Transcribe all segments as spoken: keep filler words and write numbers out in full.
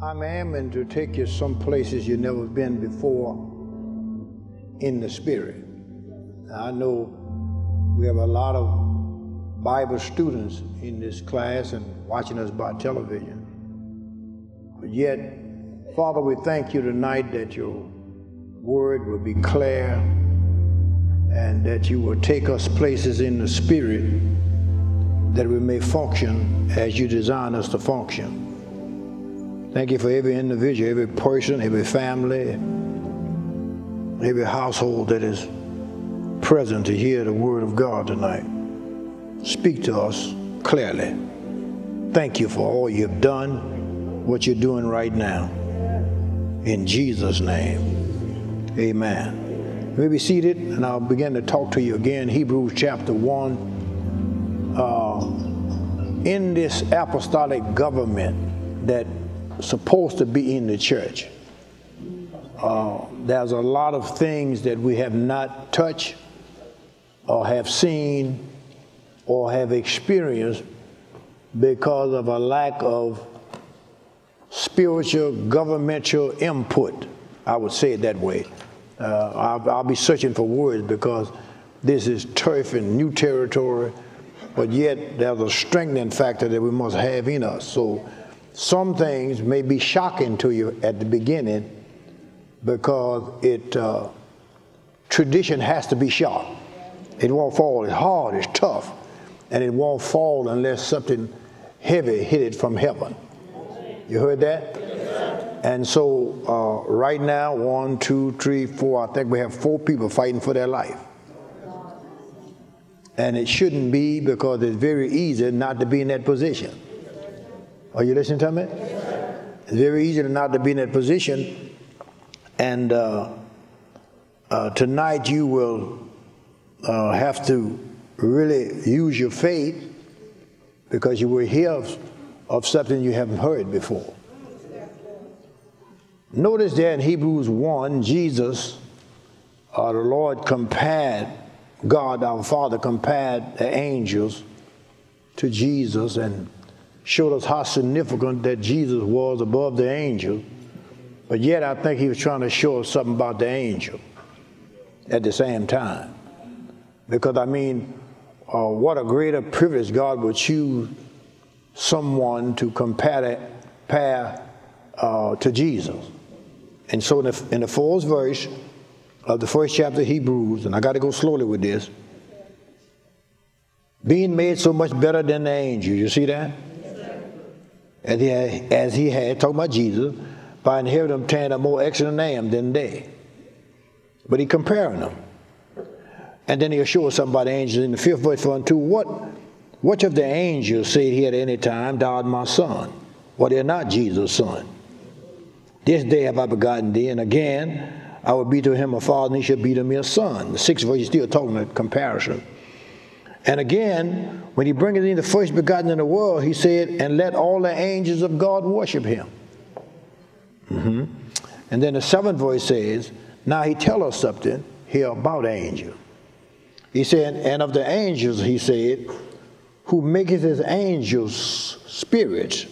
I'm aiming to take you some places you've never been before in the Spirit. Now, I know we have a lot of Bible students in this class and watching us by television. But yet, Father, we thank you tonight that your word will be clear and that you will take us places in the Spirit that we may function as you design us to function. Thank you for every individual, every person, every family, every household that is present to hear the word of God tonight. Speak to us clearly. Thank you for all you've done, what you're doing right now. In Jesus' name, amen. You may be seated, and I'll begin to talk to you again. Hebrews chapter one. Uh, in this apostolic government that supposed to be in the church, uh, there's a lot of things that we have not touched or have seen or have experienced because of a lack of spiritual governmental input. I would say it that way. Uh, I'll, I'll be searching for words because this is turf and new territory, but yet there's a strengthening factor that we must have in us. So some things may be shocking to you at the beginning because it uh, tradition has to be sharp. It won't fall. It's hard, it's tough, and it won't fall unless something heavy hit it from heaven. You heard that? Yes. And so uh, right now, one, two, three, four, I think we have four people fighting for their life. And it shouldn't be, because it's very easy not to be in that position. Are you listening to me? It's very easy not to be in that position. And uh, uh, tonight you will uh, have to really use your faith, because you will hear of, of something you haven't heard before. Notice there in Hebrews one, Jesus, uh, the Lord compared, God our Father compared the angels to Jesus and showed us how significant that Jesus was above the angel. But yet I think he was trying to show us something about the angel at the same time. Because, I mean, uh, what a greater privilege God would choose someone to compare, compare uh, to Jesus. And so in the, in the fourth verse of the first chapter of Hebrews, and I got to go slowly with this, being made so much better than the angels, you see that? As he, had, as he had, talking about Jesus, by inheriting obtained a more excellent name than they. But he comparing them. And then he'll show us something about the angels in the fifth verse one, two. What, which of the angels said he at any time, thou art my son? Well, they're not Jesus' son. This day have I begotten thee, and again I will be to him a father, and he shall be to me a son. The sixth verse is still talking about comparison. And again, when he bringeth in the first begotten in the world, he said, and let all the angels of God worship him. Mm-hmm. And then the seventh verse says, now he tell us something here about angels. He said, and of the angels, he said, who maketh his angels spirits.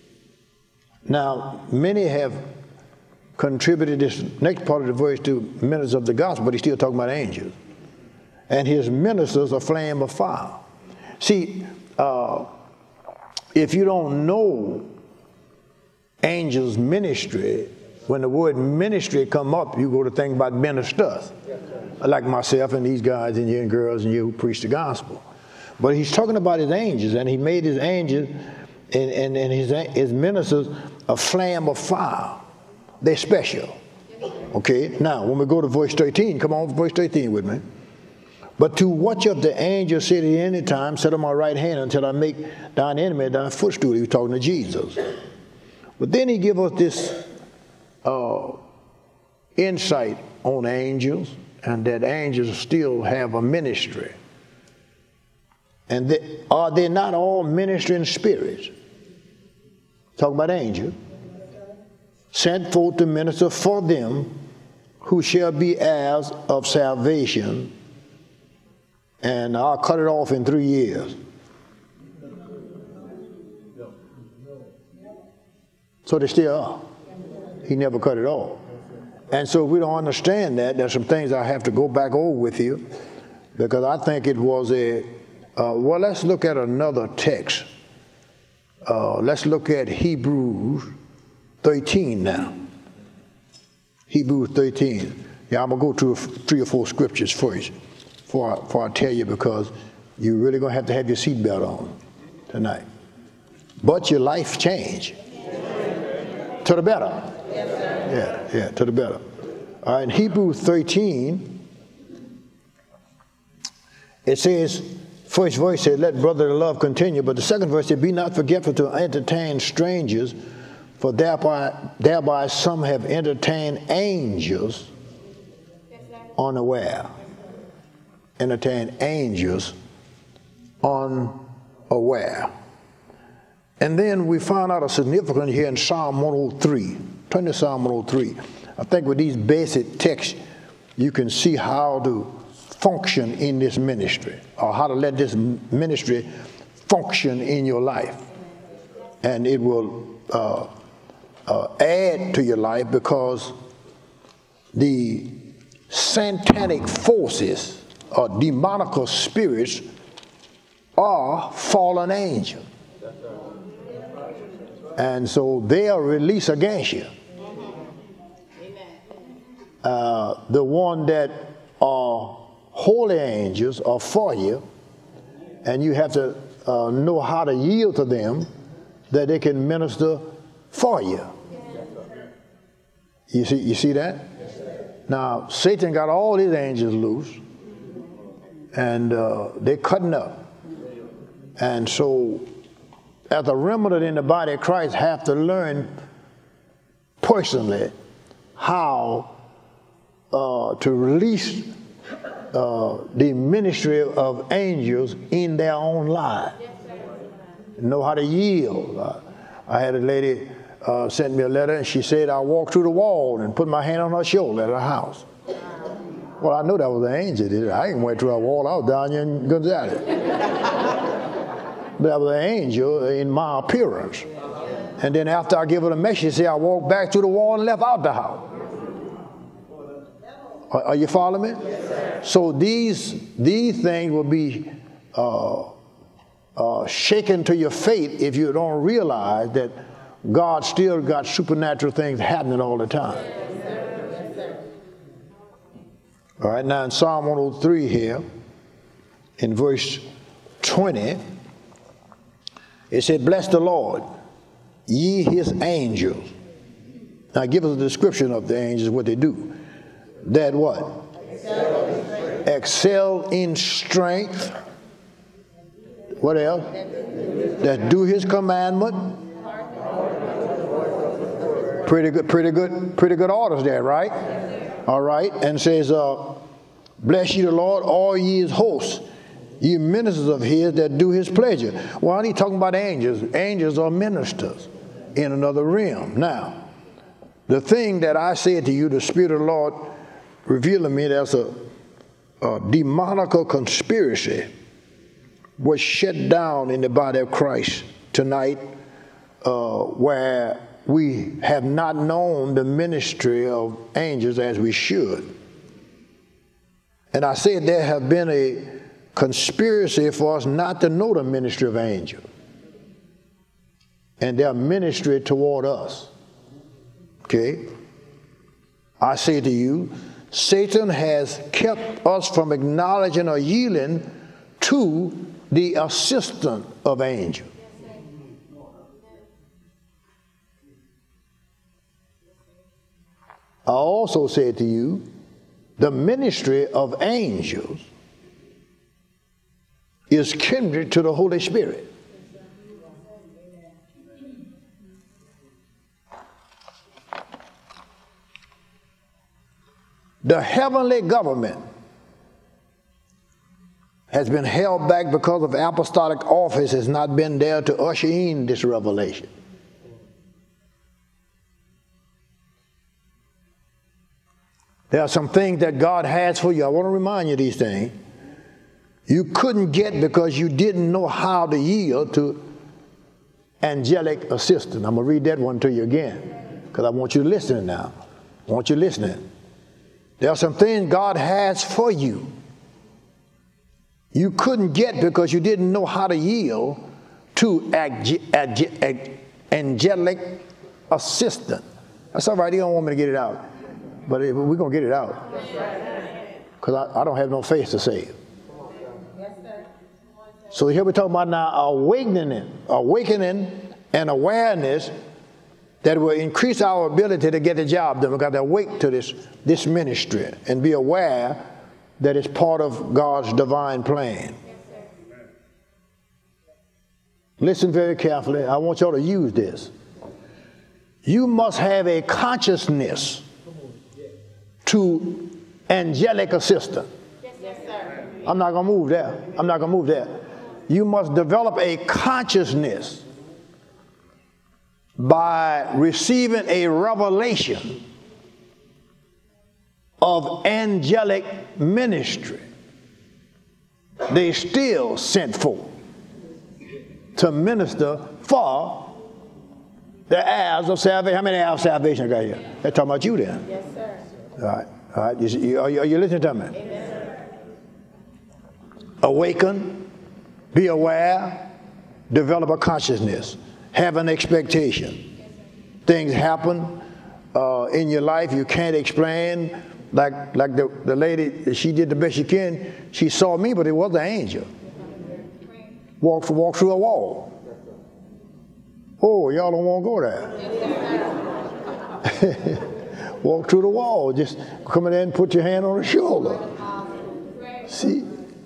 Now, many have contributed this next part of the verse to ministers of the gospel, but he's still talking about angels. And his ministers a flame of fire. See, uh, if you don't know angels' ministry, when the word ministry come up, you go to think about ministers, like myself and these guys and you and girls and you who preach the gospel. But he's talking about his angels, and he made his angels and, and, and his, his ministers a flame of fire. They're special. Okay, now when we go to verse thirteen, come on, verse thirteen with me. But to which of the angels said at any time, sit on my right hand until I make thine enemy thy footstool? He was talking to Jesus. But then he gives us this uh, insight on angels, and that angels still have a ministry. And they, are they not all ministering spirits? Talking about angels. Sent forth to minister for them who shall be heirs of salvation. And I'll cut it off in three years. So they still are. He never cut it off. And so if we don't understand that, there's some things I have to go back over with you, because I think it was a, uh, well, let's look at another text. Uh, let's look at Hebrews thirteen now. Hebrews thirteen. Yeah, I'm going to go through three or four scriptures first before I, before I tell you, because you're really going to have to have your seatbelt on tonight. But your life changed. To the better. Yeah, yeah, to the better. All right, in Hebrews thirteen, it says, first verse says, let brotherly love continue. But the second verse says, be not forgetful to entertain strangers, for thereby, thereby some have entertained angels unaware. Entertain angels unaware. And then we found out a significance here in Psalm one oh three. Turn to Psalm one oh three. I think with these basic texts, you can see how to function in this ministry, or how to let this ministry function in your life. And it will uh, uh, add to your life, because the satanic forces or demonical spirits are fallen angels. And so they are released against you. Uh, the one that are holy angels are for you, and you have to uh, know how to yield to them, that they can minister for you. You see, you see that? Now, Satan got all his angels loose, and uh, they're cutting up. And so, as a remnant in the body of Christ, have to learn personally how uh, to release uh, the ministry of angels in their own lives. Know how to yield. Uh, I had a lady uh, sent me a letter, and she said, I walked through the wall and put my hand on her shoulder at her house. Well, I know that was an angel did it. I didn't went through a wall. I was down here in Gonzales. That was an angel in my appearance. And then after I give her the message, she said, I walked back through the wall and left out the house. Are, are you following me? Yes, so these, these things will be uh, uh, shaken to your faith if you don't realize that God still got supernatural things happening all the time. Yes, sir. Yes, sir. All right, now in Psalm one oh three here, in verse twenty, it said, bless the Lord, ye his angels. Now give us a description of the angels, what they do. That what? Excel in strength. Excel in strength. What else? That do his commandment. Pretty good, pretty good, pretty good orders there, right? All right. And says, uh, bless ye the Lord, all ye his hosts, ye ministers of his that do his pleasure. Well, he's talking about angels. Angels are ministers in another realm. Now, the thing that I said to you, the Spirit of the Lord revealed to me, there's a, a demonical conspiracy was shut down in the body of Christ tonight, uh, where we have not known the ministry of angels as we should. And I said there have been a conspiracy for us not to know the ministry of angels and their ministry toward us. Okay? I say to you, Satan has kept us from acknowledging or yielding to the assistant of angels. I also said to you, the ministry of angels is kindred to the Holy Spirit. The heavenly government has been held back because of apostolic office has not been there to usher in this revelation. There are some things that God has for you. I want to remind you of these things. You couldn't get because you didn't know how to yield to angelic assistant. I'm going to read that one to you again because I want you to listen now. I want you listening. There are some things God has for you you couldn't get because you didn't know how to yield to ag- ag- ag- angelic assistant. That's all right. You don't want me to get it out. But we're going to get it out. Because I, I don't have no face to save. So here we're talking about now awakening, awakening and awareness that will increase our ability to get the job done. We've got to awake to this, this ministry and be aware that it's part of God's divine plan. Listen very carefully. I want y'all to use this. You must have a consciousness to angelic assistance. Yes, sir. I'm not going to move there. I'm not going to move there. You must develop a consciousness by receiving a revelation of angelic ministry. They still sent forth to minister for the heirs of salvation. How many heirs of salvation I got here? They're talking about you then. Yes, sir. All right. All right. You, you, are, you, are you listening to me? Amen. Awaken, be aware, develop a consciousness, have an expectation. Things happen uh, in your life you can't explain. Like, like the, the lady, she did the best she can. She saw me, but it was an angel. Walked, walked through a wall. Oh, y'all don't want to go there. Walk through the wall. Just come in there and put your hand on her shoulder. See?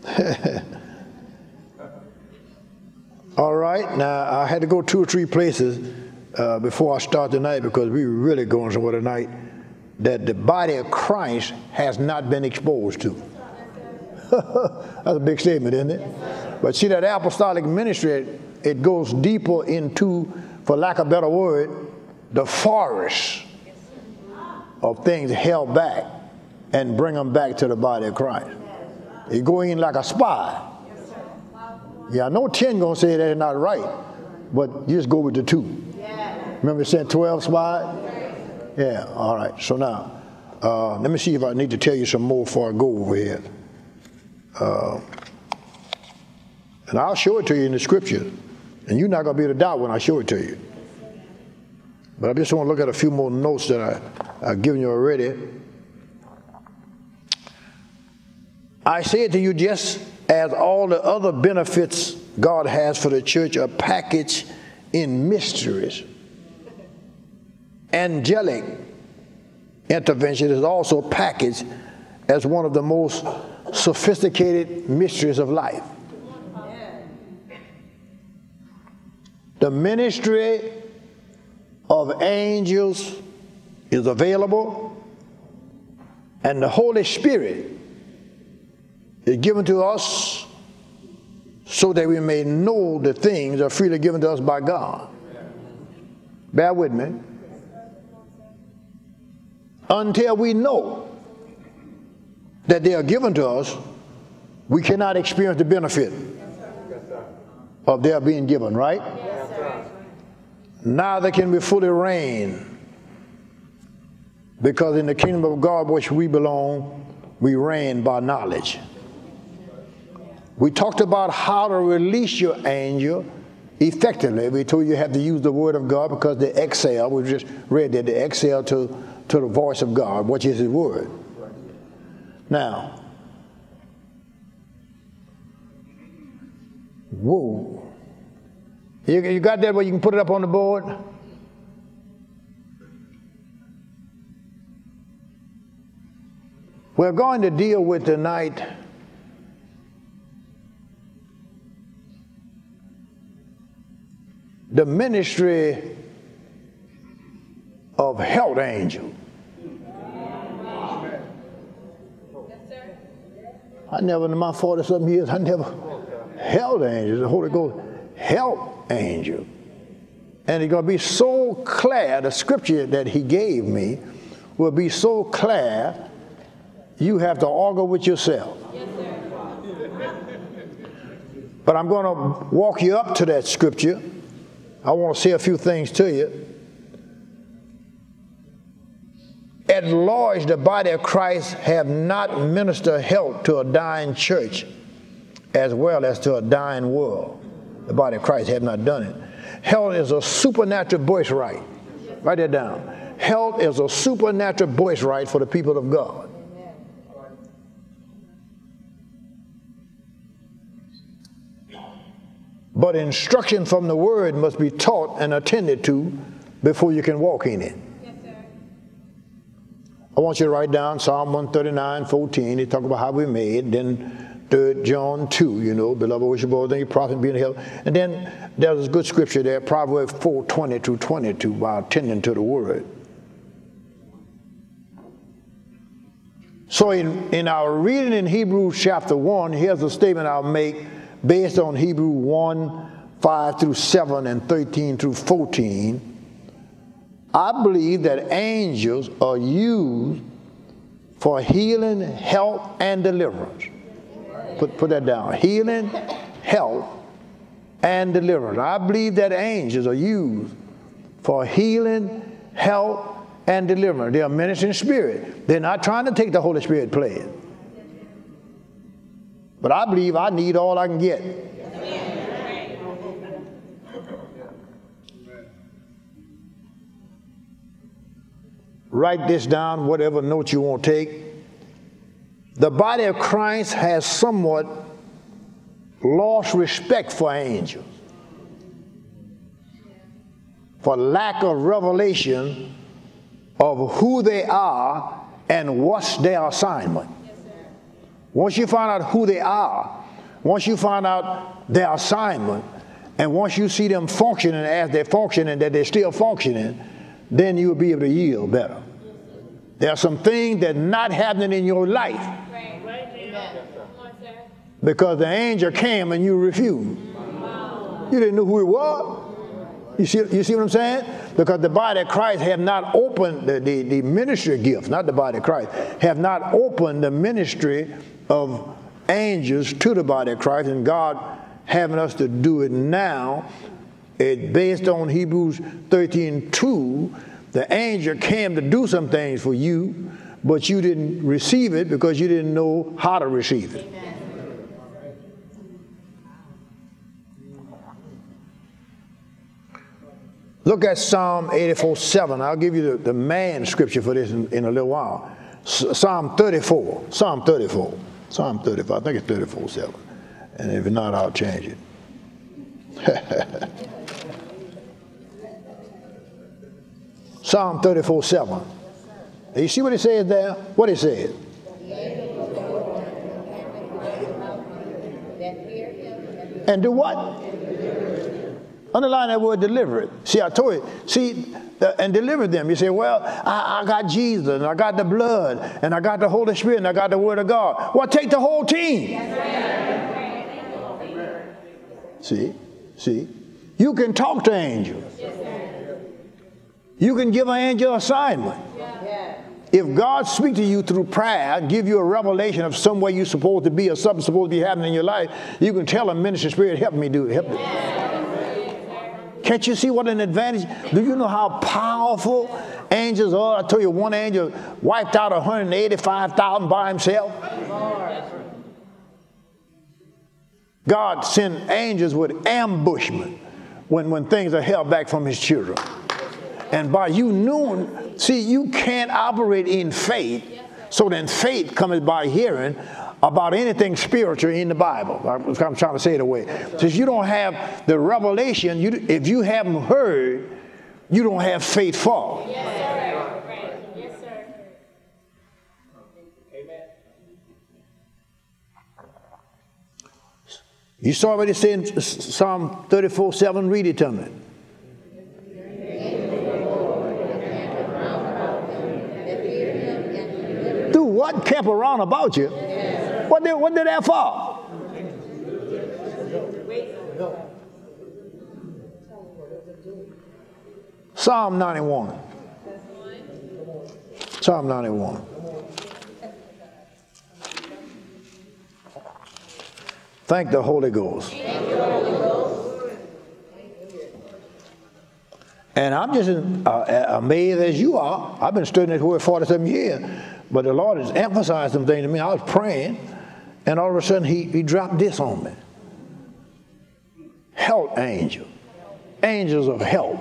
All right. Now, I had to go two or three places uh, before I start tonight because we were really going somewhere tonight that the body of Christ has not been exposed to. That's a big statement, isn't it? But see, that apostolic ministry, it goes deeper into, for lack of a better word, the forest of things held back and bring them back to the body of Christ. You go in like a spy. Yeah, I know ten going to say that's not right, but you just go with the two. Remember it said twelve spies? Yeah, all right. So now, uh, let me see if I need to tell you some more before I go over here. Uh, and I'll show it to you in the scripture. And you're not going to be able to doubt when I show it to you. But I just want to look at a few more notes that I, I've given you already. I say to you, just as all the other benefits God has for the church are packaged in mysteries, angelic intervention is also packaged as one of the most sophisticated mysteries of life. The ministry of angels is available, and the Holy Spirit is given to us so that we may know the things that are freely given to us by God. Bear with me. Until we know that they are given to us, we cannot experience the benefit of their being given, right? Yes, sir. Neither can we fully reign, because in the kingdom of God which we belong, we reign by knowledge. We talked about how to release your angel effectively. We told you you have to use the word of God because they exhale. We just read that they exhale to, to the voice of God, which is his word. Now, whoa. You, you got that where you can put it up on the board? We're going to deal with tonight the ministry of health angel. I never, in my forty-something years, I never held angels. The Holy Ghost help angel. And it's going to be so clear, the scripture that he gave me will be so clear, you have to argue with yourself. Yes, sir. But I'm going to walk you up to that scripture I want to say a few things to you. At large, the body of Christ have not ministered help to a dying church as well as to a dying world. The body of Christ have not done it. Health is a supernatural birthright. Write that down. Health is a supernatural birthright for the people of God. But instruction from the word must be taught and attended to before you can walk in it. Yes, sir. I want you to write down Psalm one thirty-nine, fourteen. They talk about how we made. Then Third John two, you know, beloved, worship all things, prophet, be in health. And then there's a good scripture there, Proverbs four, twenty through twenty-two, about attending to the word. So in, in our reading in Hebrews chapter one, here's a statement I'll make based on Hebrew one, five through seven and thirteen through fourteen. I believe that angels are used for healing, health, and deliverance. Put, put that down. Healing, health, and deliverance. I believe that angels are used for healing, health, and deliverance. They are ministering spirit. They're not trying to take the Holy Spirit place. But I believe I need all I can get. Write this down, whatever note you want to take. The body of Christ has somewhat lost respect for angels for lack of revelation of who they are and what's their assignment. Once you find out who they are, once you find out their assignment, and once you see them functioning as they're functioning, that they're still functioning, then you'll be able to yield better. There are some things that are not happening in your life because the angel came and you refused. You didn't know who it was. You see, you see what I'm saying? Because the body of Christ have not opened the, the, the ministry gifts, not the body of Christ, have not opened the ministry of angels to the body of Christ, and God having us to do it now. It based on Hebrews thirteen two, the angel came to do some things for you, but you didn't receive it because you didn't know how to receive it. Amen. Look at Psalm eighty-four seven. I'll give you the, the man scripture for this in, in a little while. S- Psalm thirty-four. Psalm thirty-four. Psalm thirty-four. I think it's thirty-four seven. And if not, I'll change it. Psalm thirty-four seven. You see what it says there? What it says? And do what? Underline that word deliver it. See, I told you. See, uh, and deliver them. You say, well, I, I got Jesus, and I got the blood, and I got the Holy Spirit, and I got the Word of God. Well, take the whole team. See, see. You can talk to angels. You can give an angel assignment. If God speaks to you through prayer, give you a revelation of somewhere you're supposed to be or something supposed to be happening in your life, you can tell him, Minister Spirit, help me do it. Help me. Can't you see what an advantage? Do you know how powerful angels are? I told you one angel wiped out one hundred eighty-five thousand by himself. God sent angels with ambushment when, when things are held back from his children. And by you knowing, see, you can't operate in faith, so then faith comes by hearing about anything spiritual in the Bible. I'm trying to say it away. Since you don't have the revelation, you, if you haven't heard, you don't have faith for. Yes, sir. Right. Yes, sir. Amen. You saw what it said in Psalm thirty-four seven? Read it to me. Do what? Camp around about you? What did, what did that for? Psalm ninety-one. Psalm ninety-one. Thank the Holy Ghost. And I'm just uh, amazed as you are. I've been studying this word forty-seven years, but the Lord has emphasized some things to me. I was praying, and all of a sudden he, he dropped this on me. Help angel. Angels of help.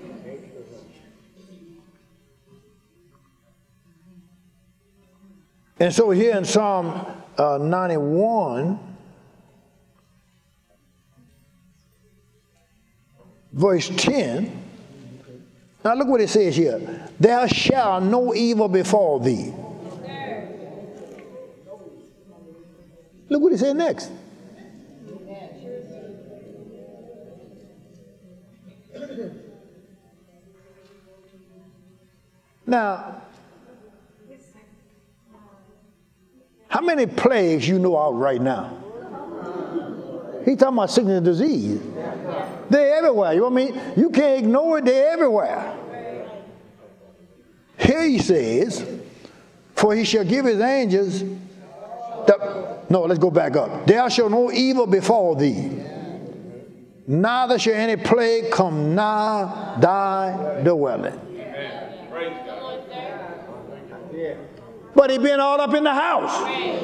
And so here in Psalm uh, ninety-one, verse ten, now look what it says here. There shall no evil befall thee. Look what it says next. Now, how many plagues you know out right now? He's talking about sickness and disease. They're everywhere. You know what I mean? You can't ignore it. They're everywhere. Here he says, for he shall give his angels, the, no, let's go back up. There shall no evil befall thee, neither shall any plague come nigh thy dwelling. But he been all up in the house.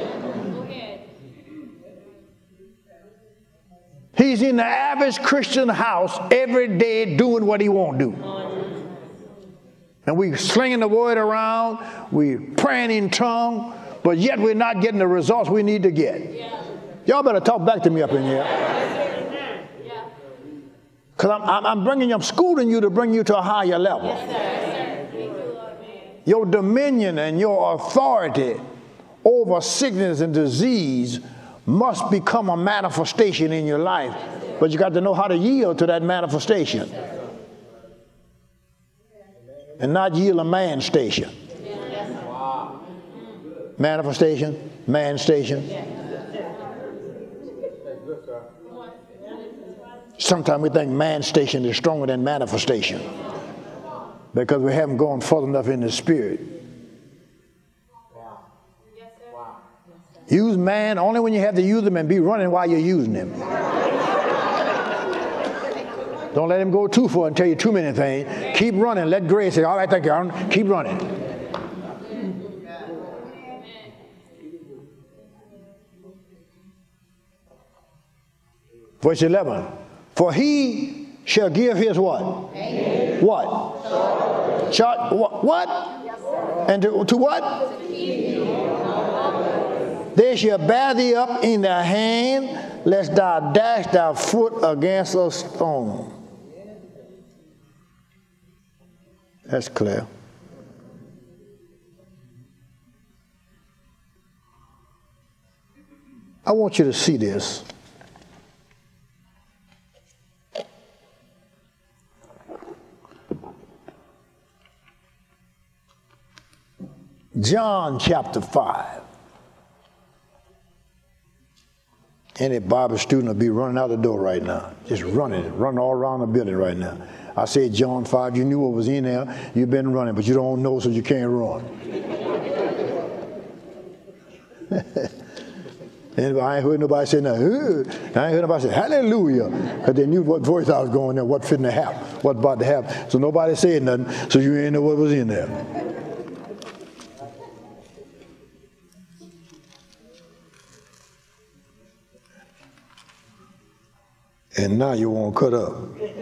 He's in the average Christian house every day doing what he won't do. And we slinging the word around, we praying in tongue, but yet we're not getting the results we need to get. Y'all better talk back to me up in here. Because I'm, I'm, I'm bringing you, I'm schooling you to bring you to a higher level. Your dominion and your authority over sickness and disease must become a manifestation in your life. But you got to know how to yield to that manifestation. And not yield a man station. Manifestation, man station. Sometimes we think man station is stronger than manifestation, because we haven't gone further enough in the spirit. Use man only when you have to use them, and be running while you're using them. Don't let him go too far and tell you too many things. Keep running. Let grace say, all right, thank you, Aaron. Keep running. Verse eleven. For he shall give his what? Amen. What? Char- what? What? And to, to what? They shall bear thee up in their hand, lest thou dash thy foot against a stone. That's clear. I want you to see this. John chapter five. Any Bible student will be running out the door right now. Just running, running all around the building right now. I said John five, you knew what was in there. You've been running, but you don't know, so you can't run. And I ain't heard nobody say nothing. I ain't heard nobody say hallelujah, because they knew what voice I was going there, what fitting to happen, what about to happen. So nobody said nothing, so you ain't know what was in there. And now you won't cut up.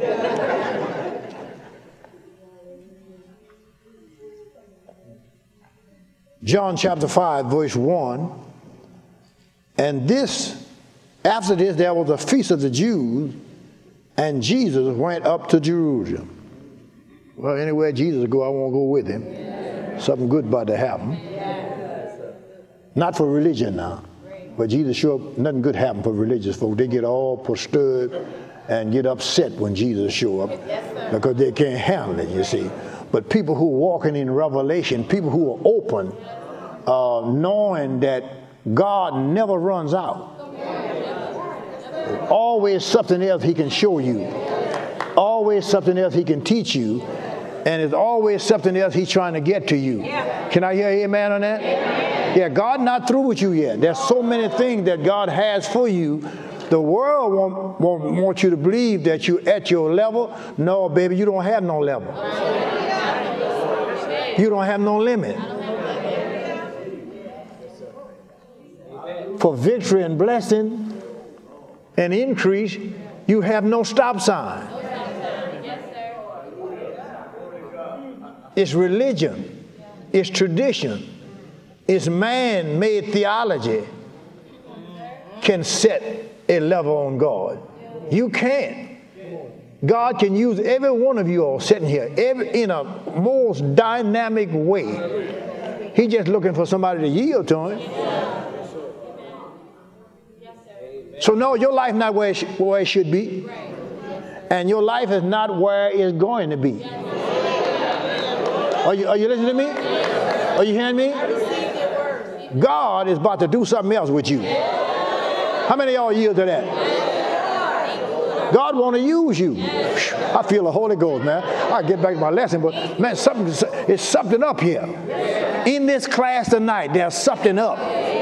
John chapter five, verse one. And this, after this, there was a feast of the Jews, and Jesus went up to Jerusalem. Well, anywhere Jesus would go, I won't go with him. Yeah. Something good about to happen. Yeah. Not for religion now. But Jesus sure nothing good happened for religious folk. They get all perturbed and get upset when Jesus show up, yes, because they can't handle it, you see. But people who are walking in revelation, people who are open, uh, knowing that God never runs out. There's always something else he can show you. Always something else he can teach you. And there's always something else he's trying to get to you. Can I hear amen on that? Yeah, God not through with you yet. There's so many things that God has for you, The world won't, won't want you to believe that you're at your level. No, baby, you don't have no level. You don't have no limit. For victory and blessing and increase, you have no stop sign. It's religion. It's tradition. It's man-made theology can set a level on God. You can't. God can use every one of you all sitting here every, in a most dynamic way. He's just looking for somebody to yield to him. So no, your life not where it, sh- where it should be. And your life is not where it's going to be. Are you, are you listening to me? Are you hearing me? God is about to do something else with you. How many of y'all yield to that? God want to use you. I feel the Holy Ghost, man. I'll get back to my lesson, but man, something, it's something up here. In this class tonight, there's something up.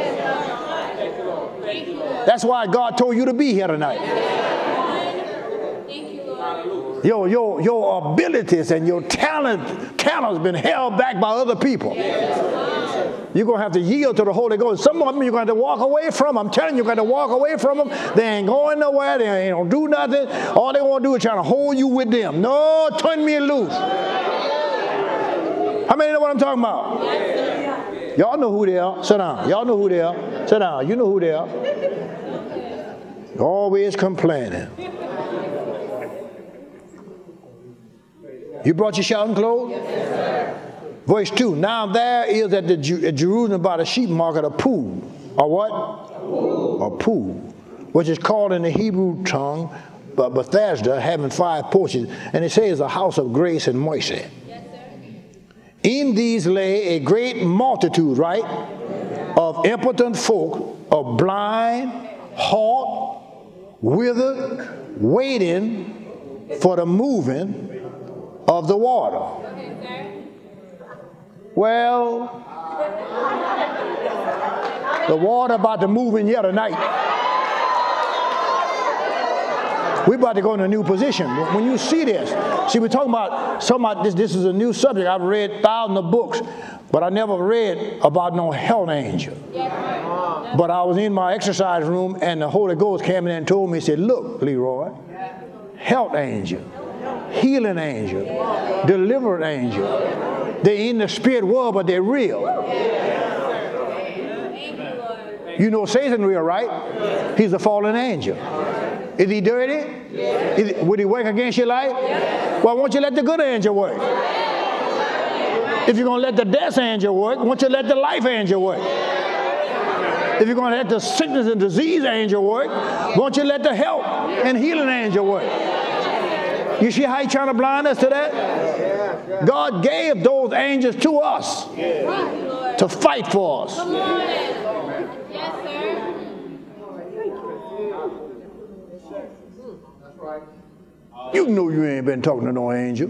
That's why God told you to be here tonight. Your, your, your abilities and your talent, talent has been held back by other people. You're going to have to yield to the Holy Ghost. Some of them you're going to have to walk away from. I'm telling you, you're going to walk away from them. They ain't going nowhere. They ain't going to do nothing. All they want to do is try to hold you with them. No, turn me loose. How many know what I'm talking about? Y'all know who they are. Sit down. Y'all know who they are. Sit down. You know who they are. Always complaining. You brought your shouting clothes? Verse two, now there is at, the Ju- at Jerusalem by the sheep market a pool, or what? A pool. A pool, which is called in the Hebrew tongue Bethesda, having five porches, and it says a house of grace and mercy. Yes, in these lay a great multitude, right, of impotent folk, of blind, halt, withered, waiting for the moving of the water. Well, the water about to move in here tonight. We're about to go in a new position. When you see this, see, we're talking about something about this. This is a new subject. I've read thousands of books, but I never read about no health angel. But I was in my exercise room, and the Holy Ghost came in and told me, he said, look, Leroy, health angel, healing angel, delivered angel. They're in the spirit world, but they're real. You know Satan real, right? He's a fallen angel. Is he dirty? Is he, would he work against your life? Well, won't you let the good angel work? If you're going to let the death angel work, won't you let the life angel work? If you're going to let the sickness and disease angel work, won't you let the health and healing angel work? You see how he's trying to blind us to that? God gave those angels to us to fight for us. Yes, sir. You know you ain't been talking to no angel.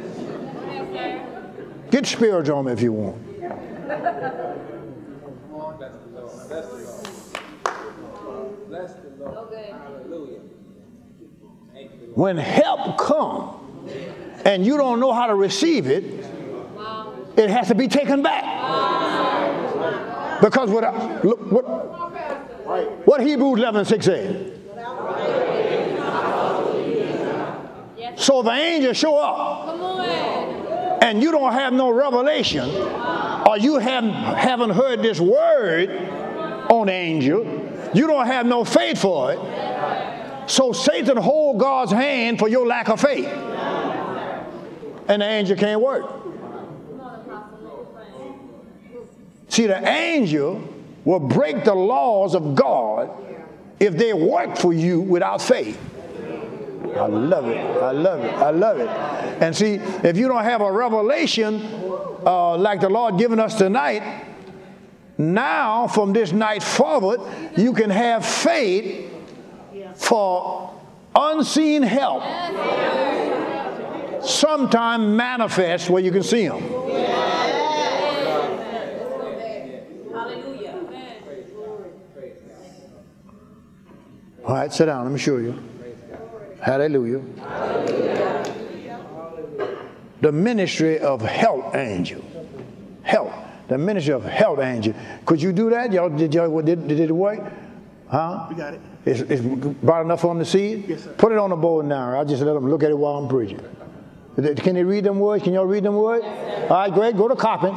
Get spiritual on me if you want. When help comes and you don't know how to receive it, it has to be taken back. Because what, I, look, what, what Hebrews eleven six says. So if an angel show up and you don't have no revelation, or you haven't, haven't heard this word on angel, you don't have no faith for it, so Satan hold God's hand for your lack of faith. And the angel can't work. See, the angel will break the laws of God if they work for you without faith. I love it. I love it. I love it. And see, if you don't have a revelation uh, like the Lord given us tonight, now from this night forward, you can have faith for unseen help. Sometime manifest where you can see them. All right, sit down. Let me show you. Hallelujah. The ministry of health angel. Health. The ministry of health angel. Could you do that? Y'all did y'all did, did it work? Huh? We got it. It's, it's bright enough for them to see it? Yes, sir. Put it on the board now. I'll just let them look at it while I'm preaching. Can they read them words? Can y'all read them words? All right, Greg, go to copying.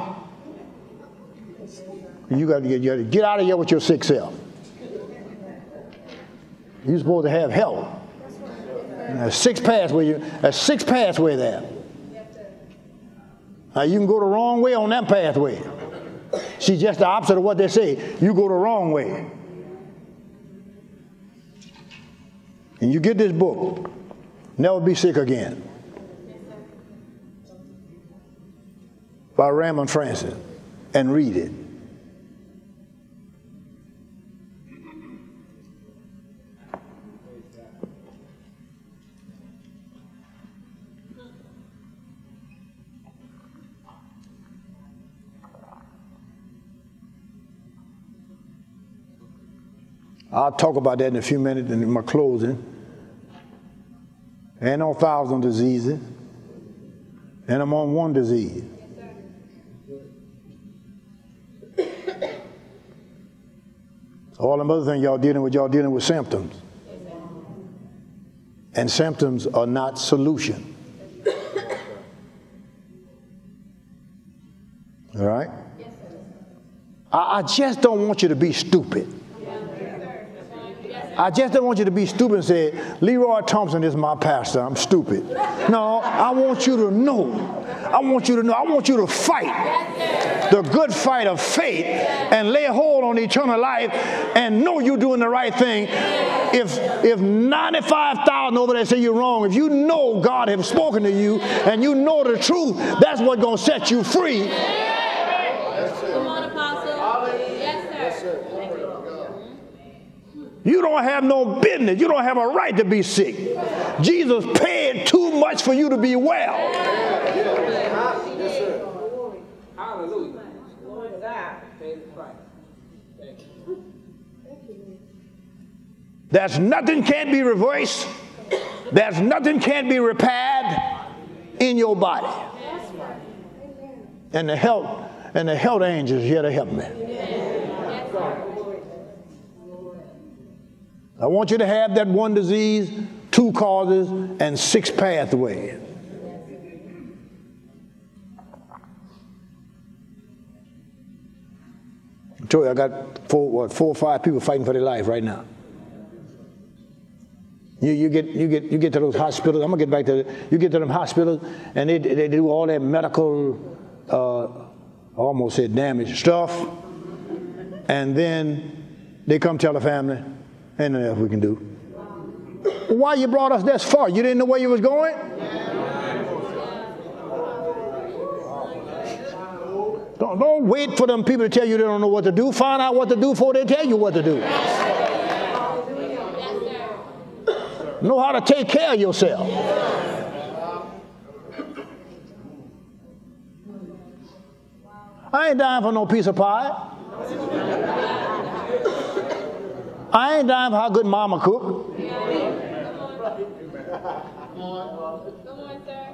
You got to get, you got to get out of here with your sick self. You're supposed to have health. There's six pathway. You, there's six pathway there. Now you can go the wrong way on that pathway. See, just the opposite of what they say. You go the wrong way. And you get this book, Never Be Sick Again, by Raymond Francis, and read it. I'll talk about that in a few minutes in my closing. Ain't no thousand diseases, and I'm on one disease. All them other things y'all dealing with, y'all dealing with symptoms. And symptoms are not solution. All right? I, I just don't want you to be stupid. I just don't want you to be stupid and say, Leroy Thompson is my pastor. I'm stupid. No, I want you to know. I want you to know. I want you to fight the good fight of faith and lay hold on eternal life and know you're doing the right thing. If if ninety-five thousand over there say you're wrong, if you know God has spoken to you and you know the truth, that's what's going to set you free. Come on, Apostle. Yes, sir. You don't have no business. You don't have a right to be sick. Jesus paid too much for you to be well. Yes, sir. Hallelujah. Lord God paid the price. Thank you. There's nothing can't be reversed. There's nothing can't be repaired in your body. And the health and the health angels here to help me. I want you to have that one disease, two causes, and six pathways. I told you I got four, what, four or five people fighting for their life right now. You, you get you get you get to those hospitals. I'm gonna get back to the, you get to them hospitals and they they do all that medical, uh, I almost said damage stuff, and then they come tell the family, ain't nothing else we can do. Why you brought us this far? You didn't know where you was going? Don't, don't wait for them people to tell you they don't know what to do. Find out what to do before they tell you what to do. Know how to take care of yourself. I ain't dying for no piece of pie. I ain't dying for how good mama cook. Come on, sir.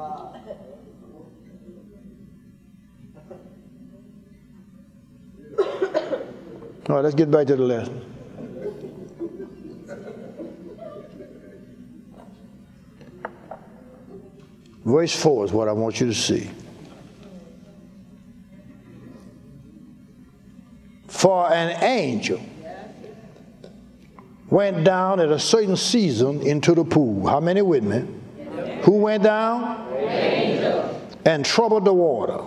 All right, let's get back to the lesson. Verse four is what I want you to see. For an angel went down at a certain season into the pool. How many with me? Who went down? Angel. And troubled the water.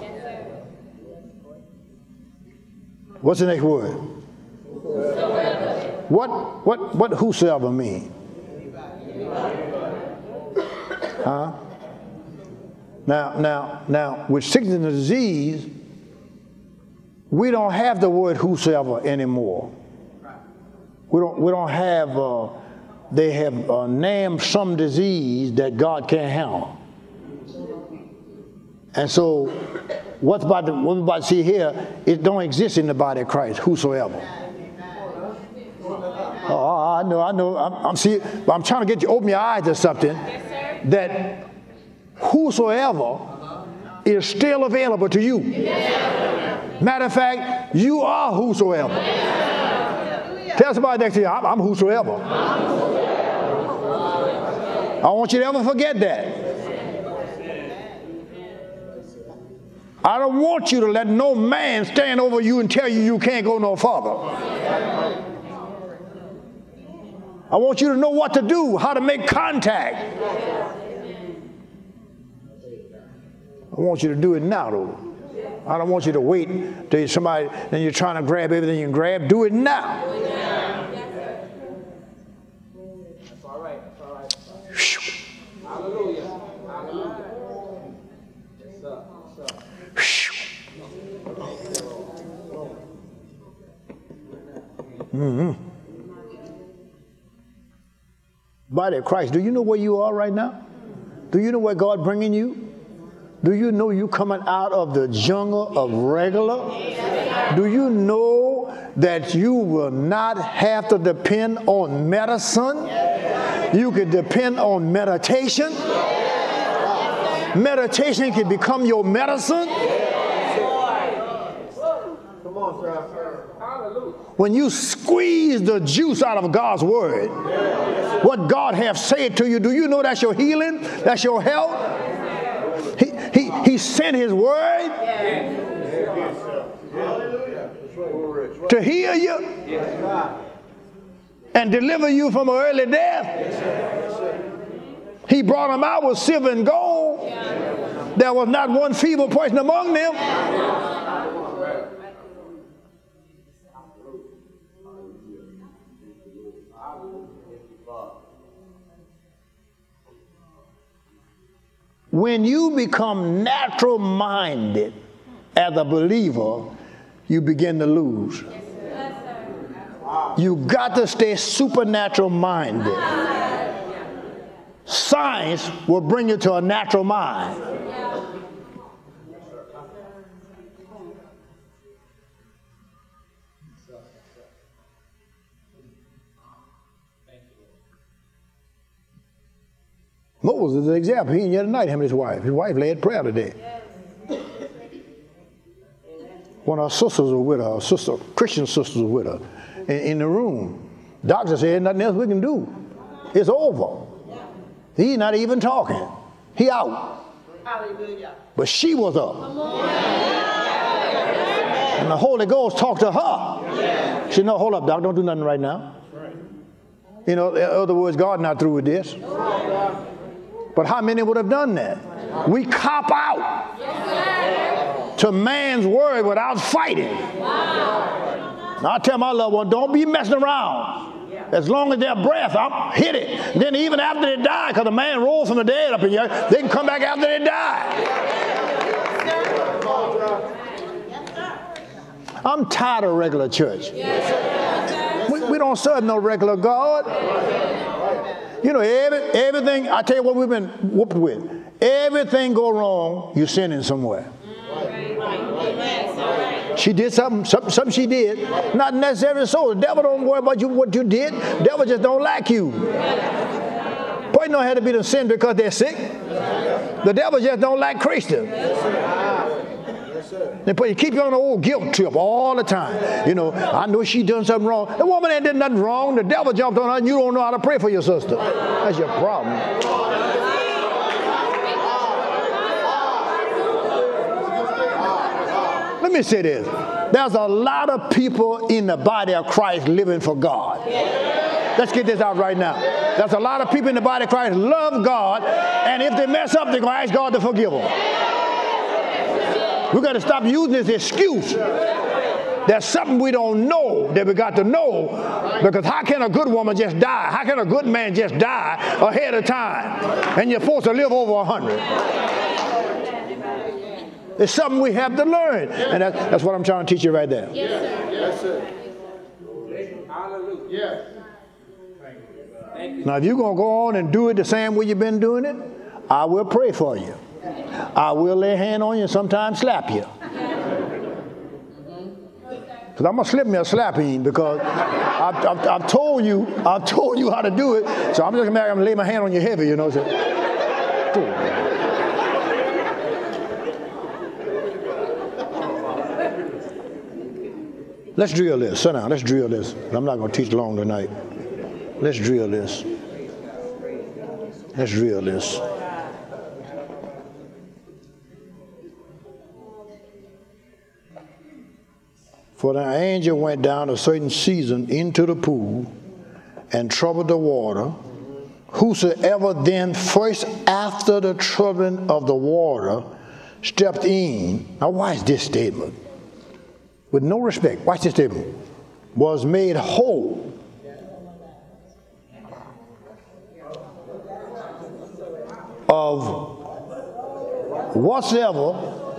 What's the next word? Whosoever. What what what whosoever mean? Huh? Now now now with sickness and disease, we don't have the word whosoever anymore. We don't we don't have uh, they have uh, named some disease that God can't handle. And so what's about to, what we're about to see here, it don't exist in the body of Christ, whosoever. Oh, I know, I know. I'm, I'm see. I'm trying to get you open your eyes to something. Yes, sir. That whosoever is still available to you. Yes. Matter of fact, you are whosoever. Yes. Tell somebody next to you, I'm, I'm whosoever. I want you to never forget that. I don't want you to let no man stand over you and tell you you can't go no farther. I want you to know what to do, how to make contact. I want you to do it now, though. I don't want you to wait till somebody, then you're trying to grab everything you can grab. Do it now. That's all right. That's all right. Hallelujah. Hallelujah. Yes, sir. Yes, sir. Mm-hmm. Body of Christ, do you know where you are right now? Do you know where God bringing you? Do you know you coming out of the jungle of regular? Do you know that you will not have to depend on medicine? You can depend on meditation. Meditation can become your medicine. Come on, sir. Hallelujah. When you squeeze the juice out of God's word, what God has said to you, do you know that's your healing? That's your health? He, he, he sent his word to heal you and deliver you from an early death. He brought them out with silver and gold. There was not one feeble person among them. When you become natural minded as a believer, you begin to lose. You got to stay supernatural minded. Science will bring you to a natural mind. Moses is an example. He ain't yet a night, him and his wife. His wife led prayer today. One of her sisters was with her, her sister, Christian sisters was with her in, in the room. Doctor said, nothing else we can do. It's over. He's not even talking. He out. Hallelujah. But she was up. And the Holy Ghost talked to her. She said, no, hold up, Doc, don't do nothing right now. You know, in other words, God not through with this. But how many would have done that? We cop out to man's word without fighting. Now I tell my loved one, don't be messing around. As long as their breath, I'm hit it. Then even after they die, because the man rolls from the dead up in here, they can come back after they die. I'm tired of regular church. We, we don't serve no regular God. You know, every, everything, I tell you what we've been whooped with. Everything go wrong, you're sinning somewhere. She did something, something, something she did. Not necessarily so. The devil don't worry about you, what you did. The devil just don't like you. Person don't have to be the sin because they're sick. The devil just don't like Christians. They put you keep you on an old guilt trip all the time. You know, I know she done something wrong. The woman ain't did nothing wrong. The devil jumped on her and you don't know how to pray for your sister. That's your problem. Let me say this. There's a lot of people in the body of Christ living for God. Let's get this out right now. There's a lot of people in the body of Christ love God, and if they mess up, they're going to ask God to forgive them. We've got to stop using this excuse. There's something we don't know that we got to know, because how can a good woman just die? How can a good man just die ahead of time? And you're supposed to live over a hundred. It's something we have to learn. And that, that's what I'm trying to teach you right there. Yes, sir. Yes, sir. Hallelujah. Yes. Now, if you're going to go on and do it the same way you've been doing it, I will pray for you. I will lay a hand on you and sometimes slap you. Because I'm going to slip me a slapping because I've, I've, I've told you, I've told you how to do it. So I'm just gonna, I'm gonna lay my hand on you heavy, you know. So. Let's drill this. Sit down. Let's drill this. I'm not gonna teach long tonight. Let's drill this. Let's drill this. For the angel went down a certain season into the pool and troubled the water. Whosoever then first after the troubling of the water stepped in. Now watch this statement. With no respect, watch this statement. Was made whole. Of whatsoever.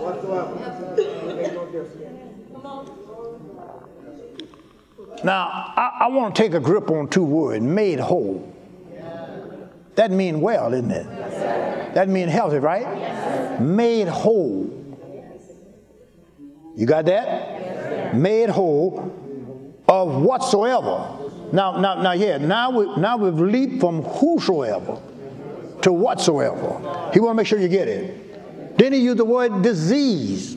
Now, I, I want to take a grip on two words, made whole. That means well, isn't it? That means healthy, right? Made whole. You got that? Made whole of whatsoever. Now, now, now, yeah, now, we, now we've leaped from whosoever to whatsoever. He want to make sure you get it. Then he used the word disease.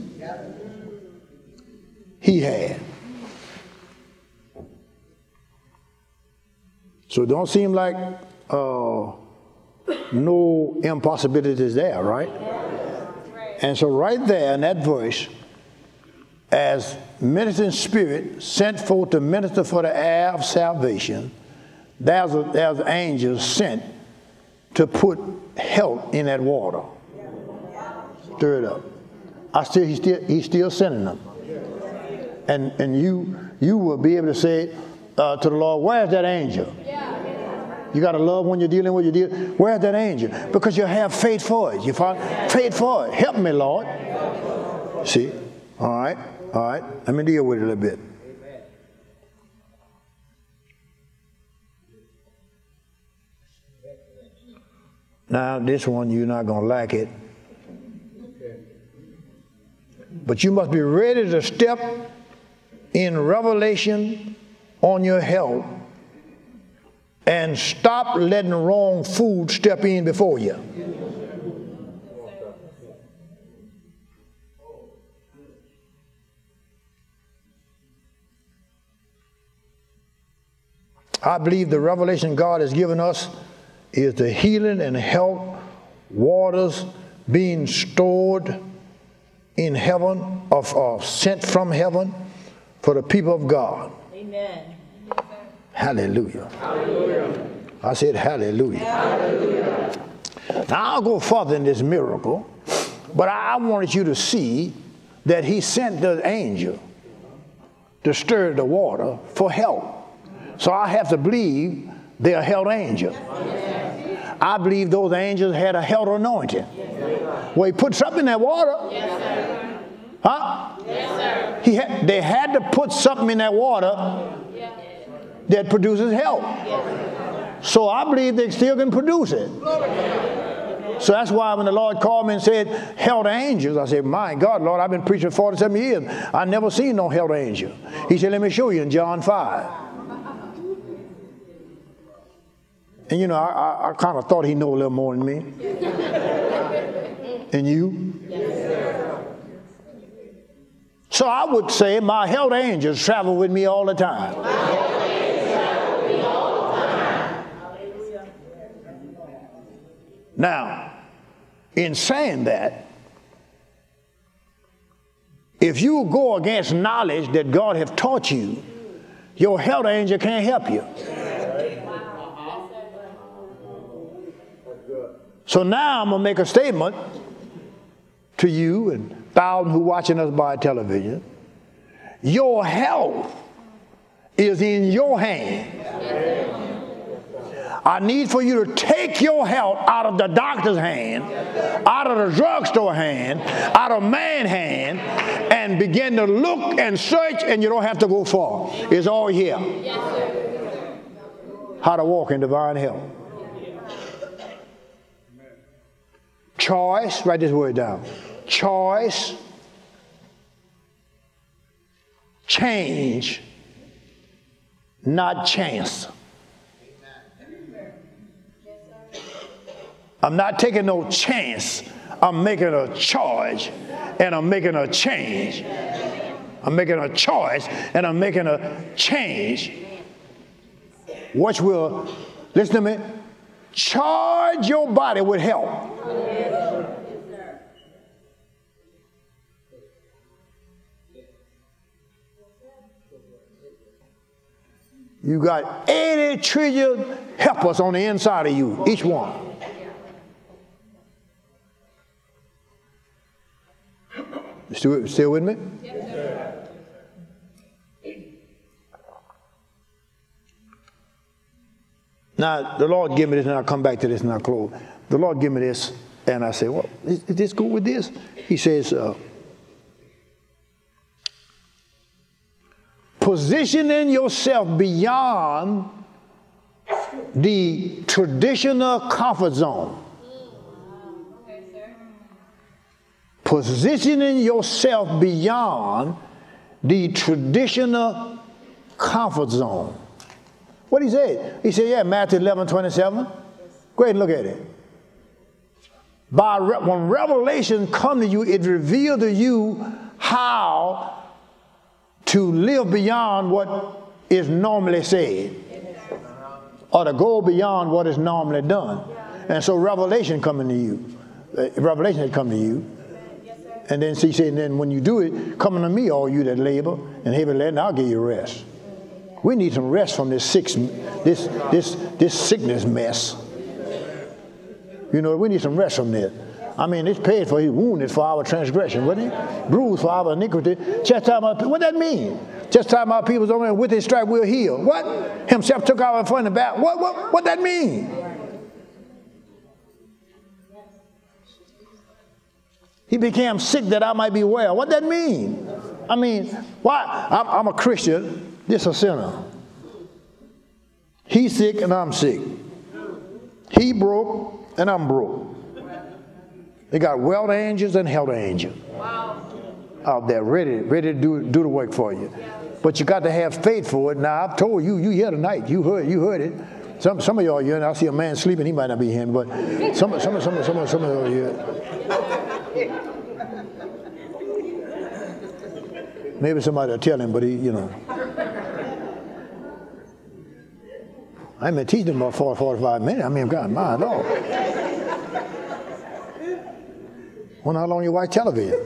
He had. So it don't seem like uh, no impossibilities there, right? And so right there in that verse, as ministering spirit sent forth to minister for the heir of salvation, there's, a, there's angels sent to put health in that water. Stir it up. I still, he's still, he's still sending them. And, and you, you will be able to say uh, to the Lord, where's that angel? You got to love when you're dealing with your deal. Where's that angel? Because you have faith for it. You find faith for it. Help me, Lord. See? All right. All right. Let me deal with it a little bit. Now, this one, you're not going to like it. But you must be ready to step in revelation on your health and stop letting the wrong food step in before you. I believe the revelation God has given us is the healing and health waters being stored in heaven, of, uh, sent from heaven for the people of God. Amen. Hallelujah. Hallelujah. I said hallelujah. Hallelujah. Now I'll go further in this miracle, but I wanted you to see that he sent the angel to stir the water for help. So I have to believe they're a health angel. Yes. I believe those angels had a health anointing. Yes. Well, he put something in that water. Yes, sir. Huh? Yes, sir. He had, they had to put something in that water that produces health. Yes. So I believe they still can produce it. So that's why when the Lord called me and said, health angels, I said, my God, Lord, I've been preaching forty-seven years. I never seen no health angel. He said, let me show you in John five. And you know, I, I, I kind of thought he knew a little more than me. And you? So I would say my health angels travel with me all the time. Now, in saying that, if you go against knowledge that God has taught you, your health angel can't help you. So now I'm going to make a statement to you and thousands who are watching us by television. Your health is in your hand. I need for you to take your health out of the doctor's hand, out of the drugstore hand, out of man's hand, and begin to look and search, and you don't have to go far. It's all here. How to walk in divine health. Choice, write this word down. Choice, change, not chance. I'm not taking no chance. I'm making a charge and I'm making a change. I'm making a choice and I'm making a change. Which will, listen to me, charge your body with help. You got eighty trillion helpers on the inside of you, each one. Still, still with me? Yes, sir. Now, the Lord give me this, and I'll come back to this and I'll close. The Lord give me this, and I say, well, is, is this good with this? He says, uh, positioning yourself beyond the traditional comfort zone. Positioning yourself beyond the traditional comfort zone. What he said? He said, yeah, Matthew eleven twenty-seven. Go ahead and look at it. By re- when revelation comes to you, it reveals to you how to live beyond what is normally said, or to go beyond what is normally done. And so revelation coming to you. Uh, revelation had come to you. And then he said, and then when you do it, come unto me, all you that labor and heavy laden, I'll give you rest. We need some rest from this sick, this this this sickness mess. You know, we need some rest from this. I mean, it's paid for, his wounded for our transgression, wasn't he? Bruised for our iniquity. Chastisement, what that mean? Chastisement people's on there, with his stripe we'll heal. What? Himself took our front and back. What? What? What that mean? He became sick that I might be well. What that mean? I mean, why? I'm, I'm a Christian. This a sinner. He's sick and I'm sick. He broke and I'm broke. They got wealth angels and health angels out there ready, ready to do, do the work for you. But you got to have faith for it. Now I've told you, you here tonight. You heard, you heard it. Some, some of y'all here, and I see a man sleeping. He might not be here, but some, some, some, some, some of y'all here. Maybe somebody will tell him, but he, you know. I ain't been teaching him about forty, forty-five minutes. I mean, God, my Lord. Wonder how long you watch television.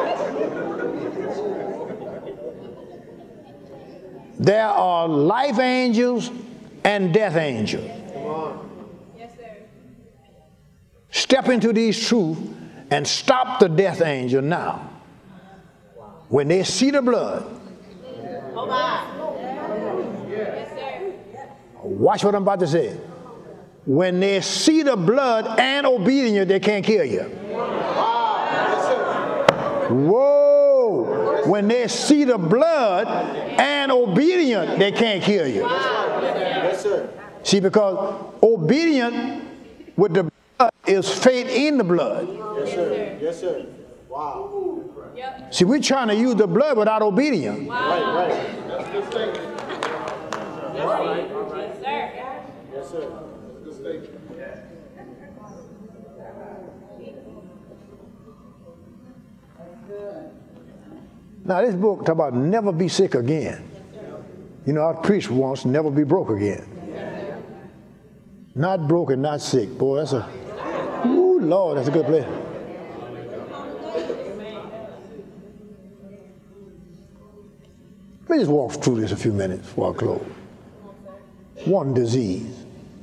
There are life angels and death angels. Yes, sir. Step into these truths and stop the death angel now. When they see the blood, Oh, my. Yes, sir. watch what I'm about to say. When they see the blood and obedience, they can't kill you. Whoa! When they see the blood and obedience, they can't kill you. Yes, sir. See, because obedience with the blood is faith in the blood. Yes, sir. Yes, sir. Wow. Yep. See, we're trying to use the blood without obedience. Wow. Right, right. That's a good statement. Yes, sir. Yes, sir. That's a good statement. Now, this book talk about never be sick again. You know, I preached once, never be broke again. Not broken, not sick. Boy, that's a, ooh, Lord, that's a good place. Let me just walk through this a few minutes before I close. One disease.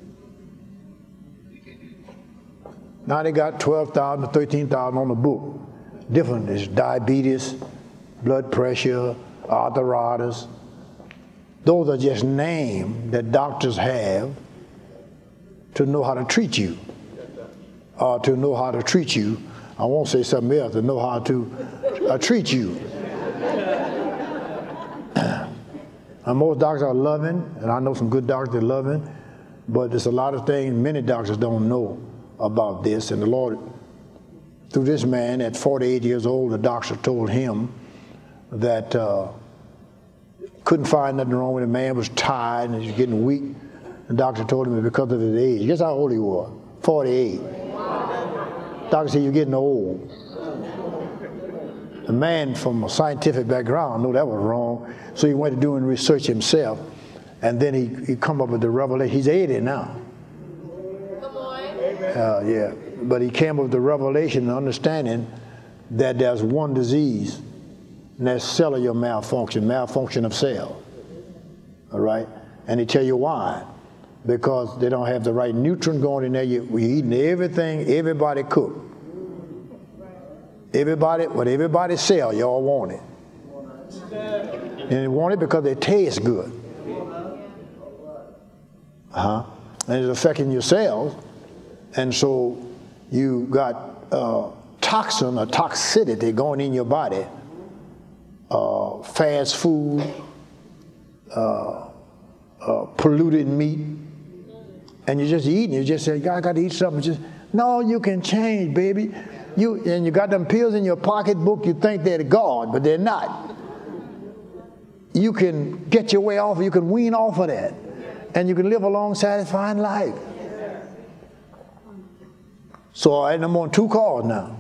Now they got twelve thousand to thirteen thousand on the book. Different is diabetes, blood pressure, arthritis. Those are just names that doctors have to know how to treat you. Or to know how to treat you. I won't say something else, to know how to uh, treat you. And most doctors are loving, and I know some good doctors that are loving, but there's a lot of things many doctors don't know about this. And the Lord, through this man at forty-eight years old, the doctor told him that uh, couldn't find nothing wrong with him. The man was tired and he was getting weak. The doctor told him it was because of his age. Guess how old he was? forty-eight. Doctor said, you're getting old. The man from a scientific background knew that was wrong, so he went to doing research himself, and then he, he come up with the revelation. He's eighty now. Come on. Uh, yeah, but he came up with the revelation and understanding that there's one disease, and that's cellular malfunction, malfunction of cells. All right? And he tell you why. Because they don't have the right nutrient going in there. You, we're eating everything everybody cook. Everybody, what everybody sell, y'all want it. And they want it because they taste good. Uh-huh. And it's affecting your cells. And so you got uh, toxin or toxicity going in your body. Uh, fast food, uh, uh, polluted meat. And you're just eating. You just say, God, I got to eat something. Just no, you can change, baby. You and you got them pills in your pocketbook. You think they're God, but they're not. You can get your way off. You can wean off of that, and you can live a long, satisfying life. So and I'm on two cars now.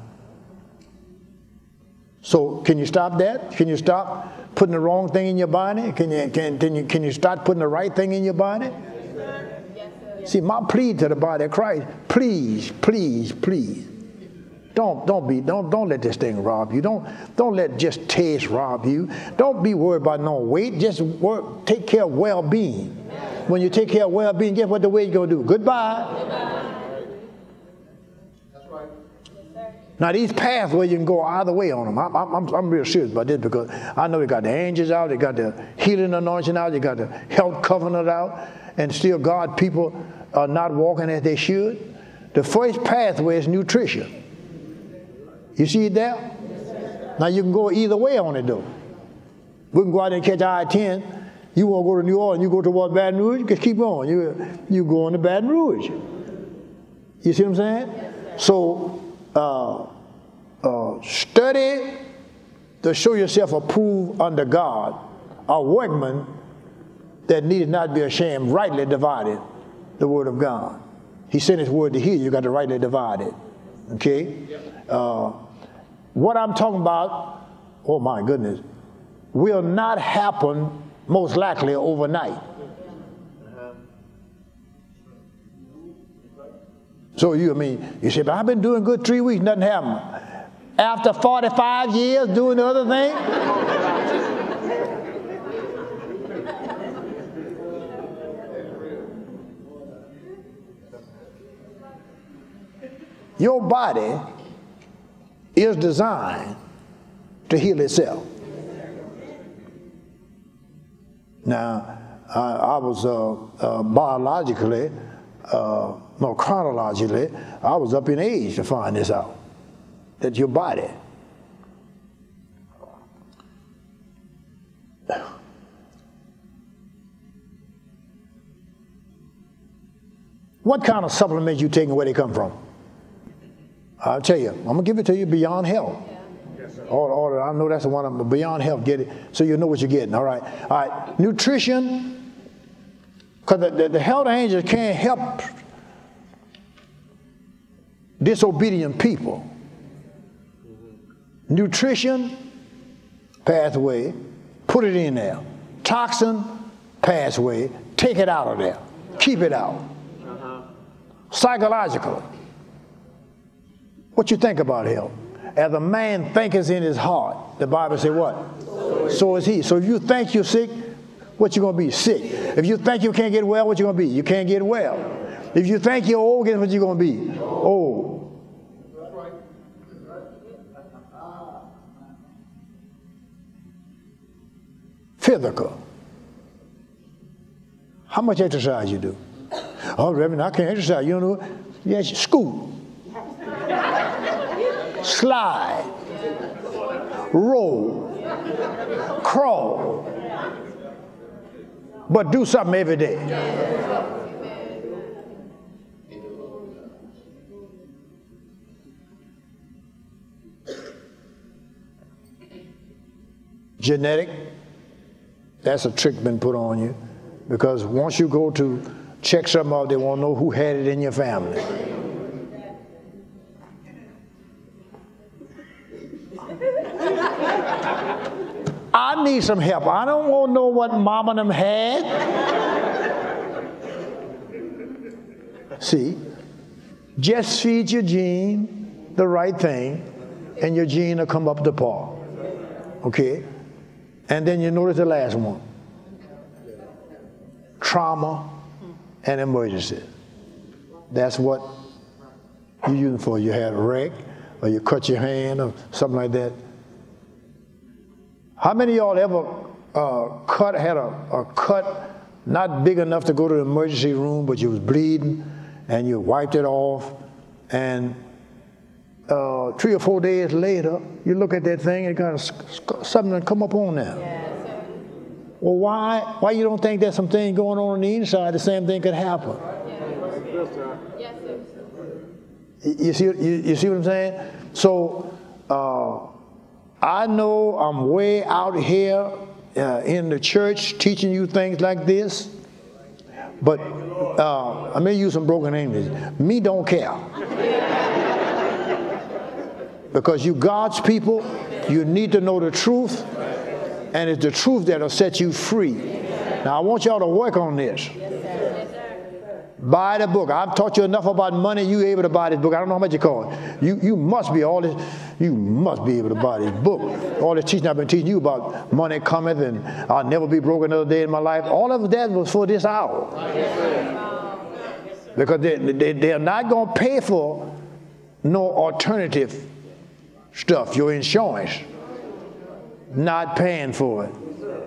So can you stop that? Can you stop putting the wrong thing in your body? Can you can can you can you start putting the right thing in your body? See, my plea to the body of Christ, please, please, please, don't, don't be, don't, don't let this thing rob you. Don't, don't let just taste rob you. Don't be worried about no weight. Just work, take care of well-being. When you take care of well-being, guess what the weight's gonna do? Goodbye. That's right. Now these pathways, you can go either way on them. I'm, I'm, I'm real serious about this because I know they got the angels out, they got the healing anointing out, they got the health covenant out, and still God people are not walking as they should. The first pathway is nutrition. You see it there? Now you can go either way on it though. We can go out there and catch I ten. You want to go to New Orleans, you go toward Baton Rouge, just keep going. You, you go on to Baton Rouge. You see what I'm saying? So uh, uh, study to show yourself approved under God, a workman that needed not be ashamed, rightly divided the word of God. He sent his word to heal. You got to rightly divide it. Okay? Uh, what I'm talking about, oh my goodness, will not happen most likely overnight. So you, I mean, you say, but I've been doing good three weeks, nothing happened. After forty-five years doing the other thing? Your body is designed to heal itself. Now, I, I was uh, uh, biologically, uh, no, chronologically, I was up in age to find this out, that your body what kind of supplements you taking, where they come from? I'll tell you, I'm going to give it to you, Beyond Health. Yes, all, all, I know that's the one, I'm, Beyond Health, get it, so you know what you're getting, all right. All right, nutrition, because the, the, the health angels can't help disobedient people. Nutrition, pathway, put it in there. Toxin, pathway, take it out of there. Keep it out. Uh-huh. Psychological. What you think about health? As a man thinketh in his heart, the Bible says what? So, so is he. So if you think you're sick, what you gonna be? Sick. If you think you can't get well, what you gonna be? You can't get well. If you think you're old, guess what you gonna be? Old. That's right. Physical. How much exercise you do? Oh, Reverend, I can't exercise. You don't know it? Yes, school. Slide, roll, crawl, but do something every day. Genetic that's a trick been put on you, because once you go to check something out, they want to know who had it in your family. I need some help. I don't want to know what mama and them had. See, just feed your gene the right thing, and your gene will come up to par. Okay? And then you notice the last one. Trauma and emergency. That's what you're using for. You had a wreck, or you cut your hand, or something like that. How many of y'all ever uh, cut, had a, a cut not big enough to go to the emergency room, but you was bleeding, and you wiped it off, and uh, three or four days later, you look at that thing, and it got a, something come up on there. Yes. Well, why? Why you don't think there's some thing going on on the inside? The same thing could happen. Yes, sir. You see, you, you see what I'm saying? So. Uh, I know I'm way out here uh, in the church teaching you things like this, but uh, I may use some broken English. Me don't care. Because you God's people, you need to know the truth, and it's the truth that'll set you free. Now I want y'all to work on this. Buy the book. I've taught you enough about money. You able to buy this book. I don't know how much it costs. You you must be all this. You must be able to buy this book. All the teaching I've been teaching you about money cometh and I'll never be broke another day in my life. All of that was for this hour. Because they, they they're not going to pay for no alternative stuff. Your insurance not paying for it.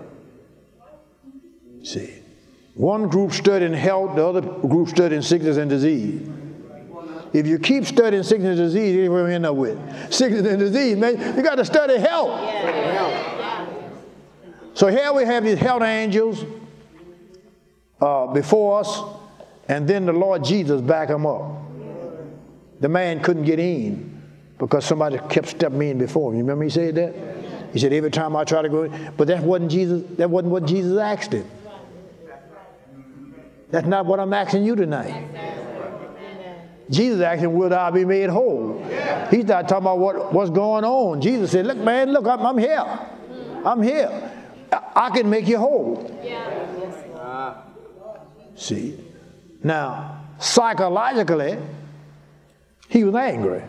See. One group studying health, the other group studying sickness and disease. If you keep studying sickness and disease, you're going to end up with sickness and disease, man. You got to study health. Yeah. So here we have these health angels uh, before us, and then the Lord Jesus back them up. The man couldn't get in because somebody kept stepping in before him. You remember he said that? He said, every time I try to go in, but that wasn't Jesus, that wasn't what Jesus asked him. That's not what I'm asking you tonight. Jesus asked him, will I be made whole? He's not talking about what, what's going on. Jesus said, look, man, look, I'm, I'm here. I'm here. I, I can make you whole. See? Now, psychologically, he was angry.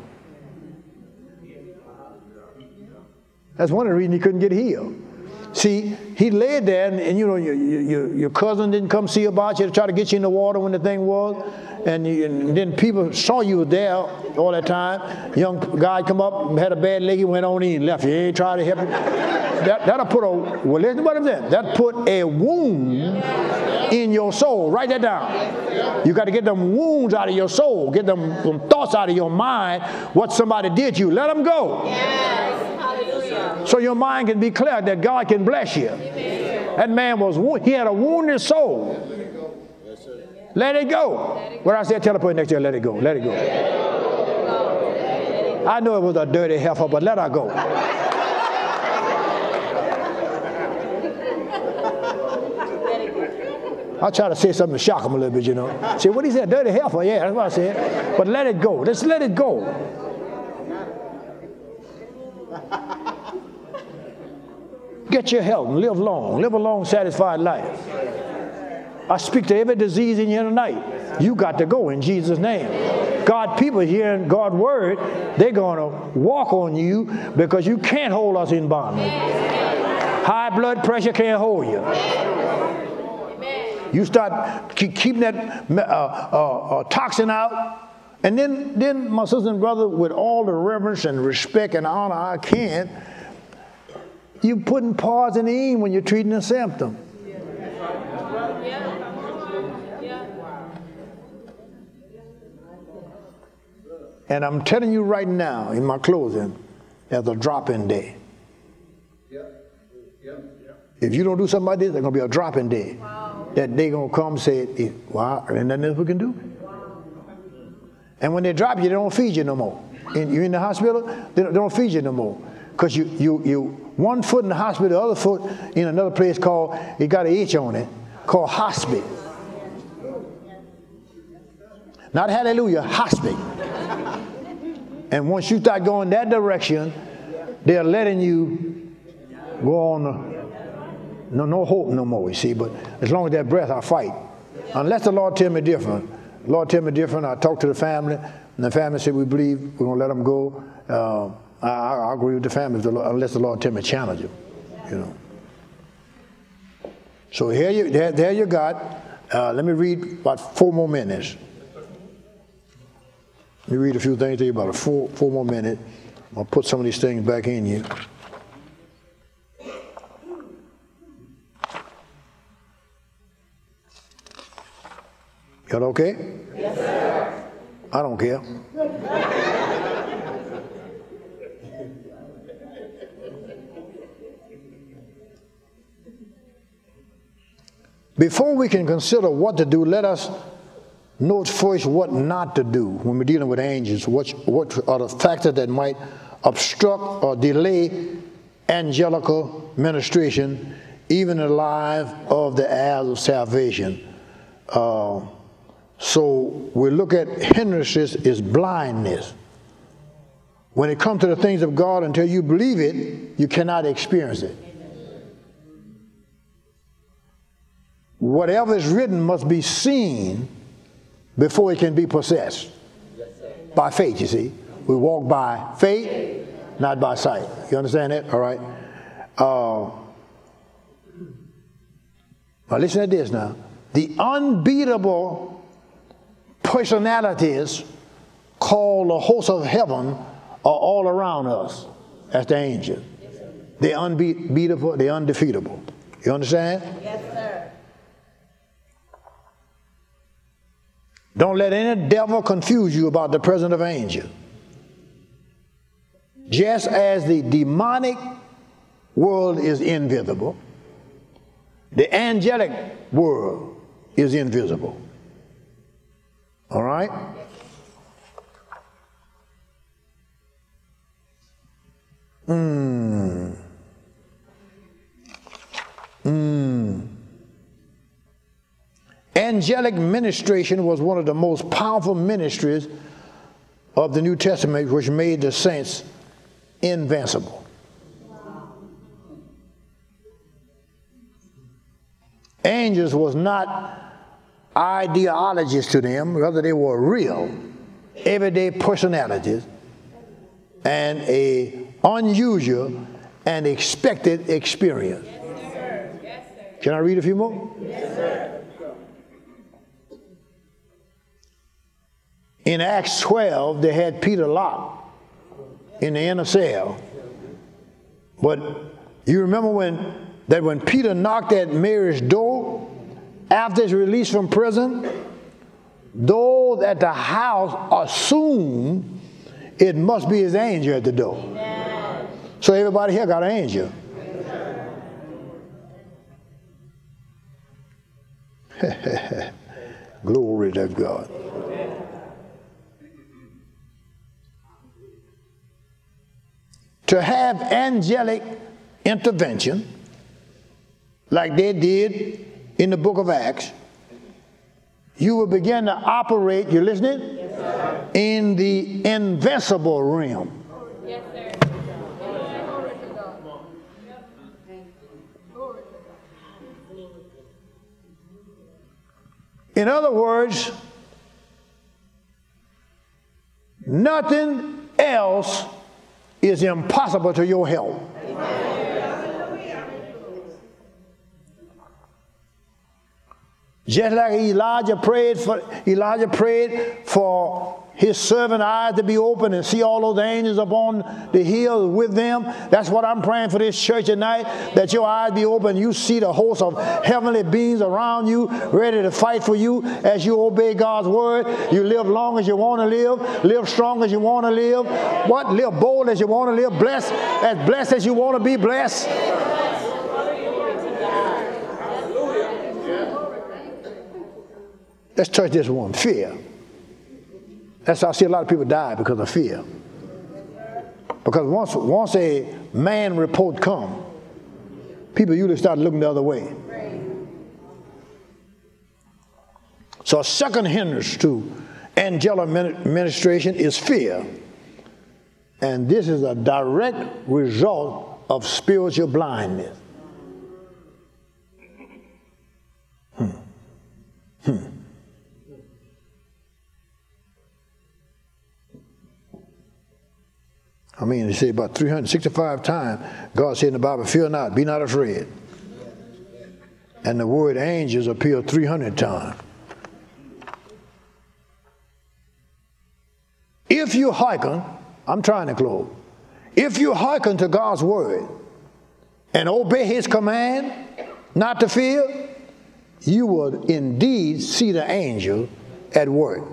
That's one of the reasons he couldn't get healed. See, he laid there, and, and you know, your, your, your cousin didn't come see about you to try to get you in the water when the thing was, and, you, and then people saw you were there all that time. Young guy come up, had a bad leg, he went on in, left you. He ain't tried to help you. That, that'll put a, well, listen to what I'm saying. That put a wound in your soul. Write that down. You got to get them wounds out of your soul. Get them, them thoughts out of your mind. What somebody did to you, let them go. Yes. Hallelujah. So your mind can be clear that God can bless you. Amen. That man was, he had a wounded soul. Let it go. What I said, tell the person next to you, let it go. Let it go. I know it was a dirty heifer, but let her go. I'll try to say something to shock him a little bit, you know. Say, what he said, dirty heifer? Yeah, that's what I said. But let it go. Just let it go. Get your health and live long. Live a long, satisfied life. I speak to every disease in here tonight. You got to go in Jesus' name. God, people hearing God's word, they're going to walk on you because you can't hold us in bondage. High blood pressure can't hold you. You start keep, keeping that uh, uh, uh, toxin out. And then, then, my sister and brother, with all the reverence and respect and honor I can, you putting poison in when you're treating a symptom. And I'm telling you right now, in my closing, there's a drop-in day. If you don't do something like this, there's going to be a drop-in day. That they're going to come and say, wow, ain't nothing else we can do. And when they drop you, they don't feed you no more. And you're in the hospital, they don't, they don't feed you no more. Because you, you, you One foot in the hospital, the other foot in another place called, it got an H on it, called hospice. Not hallelujah, hospice. And once you start going that direction, they're letting you go on. The, no, no hope no more, you see. But as long as that breath, I fight. Unless the Lord tell me different. The Lord tell me different, I talk to the family, and the family said, we believe we're going to let them go. Uh, I, I agree with the family if the Lord, unless the Lord tell me challenge them, you know. So here you, there, there you got. Uh, let me read about four more minutes. Let me read a few things to you about a four, four more minutes. I'll put some of these things back in you. Y'all okay? Yes, sir. I don't care. Before we can consider what to do, let us note first what not to do when we're dealing with angels. What, what are the factors that might obstruct or delay angelical ministration, even in the life of the heirs of salvation? Uh, so we look at hindrances is blindness. When it comes to the things of God, until you believe it, you cannot experience it. Whatever is written must be seen before it can be possessed. By faith, you see. We walk by faith, not by sight. You understand that? All right. Uh, now listen to this now. The unbeatable personalities called the hosts of heaven are all around us. That's the angels. They're unbeatable, they're undefeatable. You understand? Yes, sir. Don't let any devil confuse you about the presence of angels. Just as the demonic world is invisible, the angelic world is invisible. All right? Hmm. Hmm. Angelic ministration was one of the most powerful ministries of the New Testament, which made the saints invincible. Angels was not ideologies to them, rather they were real, everyday personalities and a unusual and expected experience. Yes, sir. Yes, sir. Can I read a few more? Yes, sir. In Acts twelve, they had Peter locked in the inner cell. But you remember when that when Peter knocked at Mary's door after his release from prison, those at the house assumed it must be his angel at the door. Amen. So everybody here got an angel. Glory to God. To have angelic intervention, like they did in the book of Acts, you will begin to operate, you listening? Yes, sir. In the invincible realm. Yes, sir. In other words, nothing else is impossible to your help. Just like Elijah prayed for Elijah prayed for his servant eyes to be open and see all those angels upon the hill with them. That's what I'm praying for this church tonight, that your eyes be open. You see the host of heavenly beings around you, ready to fight for you as you obey God's word. You live long as you want to live, live strong as you want to live. What? Live bold as you want to live, blessed as blessed as you want to be blessed. Let's touch this one, fear. That's how I see a lot of people die, because of fear. Because once, once a man report come, people usually start looking the other way. So a second hindrance to angelic ministration is fear. And this is a direct result of spiritual blindness. Hmm. Hmm. I mean, they say about three hundred sixty-five times, God said in the Bible, fear not, be not afraid. And the word angels appear three hundred times. If you hearken, I'm trying to close. If you hearken to God's word and obey his command not to fear, you will indeed see the angel at work.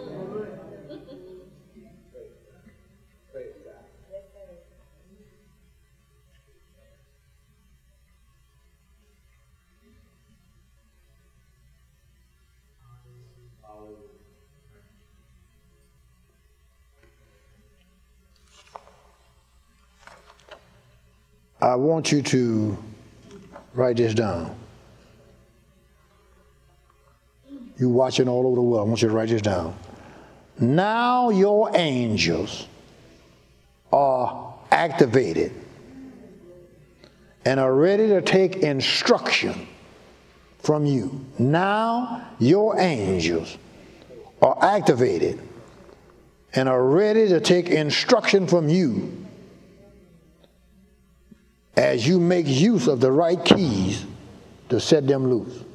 I want you to write this down. You watching all over the world, I want you to write this down. Now your angels are activated and are ready to take instruction from you. Now your angels are activated and are ready to take instruction from you as you make use of the right keys to set them loose.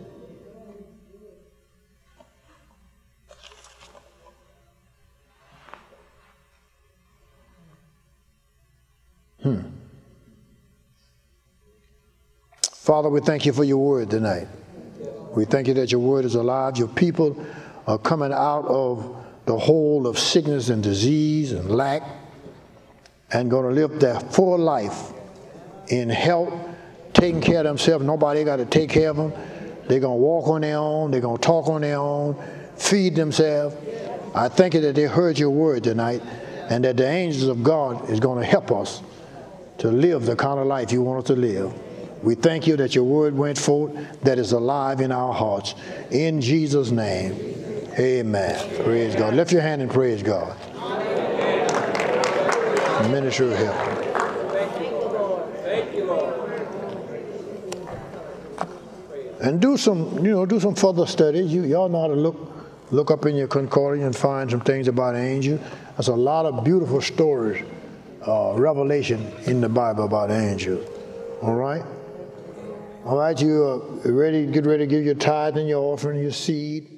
Hmm. Father, we thank you for your word tonight. We thank you that your word is alive. Your people are coming out of the hole of sickness and disease and lack and going to live their full life in health, taking care of themselves. Nobody got to take care of them. They're going to walk on their own. They're going to talk on their own, feed themselves. I thank you that they heard your word tonight and that the angels of God is going to help us to live the kind of life you want us to live. We thank you that your word went forth, that is alive in our hearts. In Jesus' name, amen. Praise God. Lift your hand and praise God. Minister of help. And do some, you know, do some further studies. You, y'all know how to look, look up in your concordance and find some things about angels. There's a lot of beautiful stories, uh, revelation in the Bible about angels. All right? All right, you are ready, get ready to give your tithe and your offering, your seed.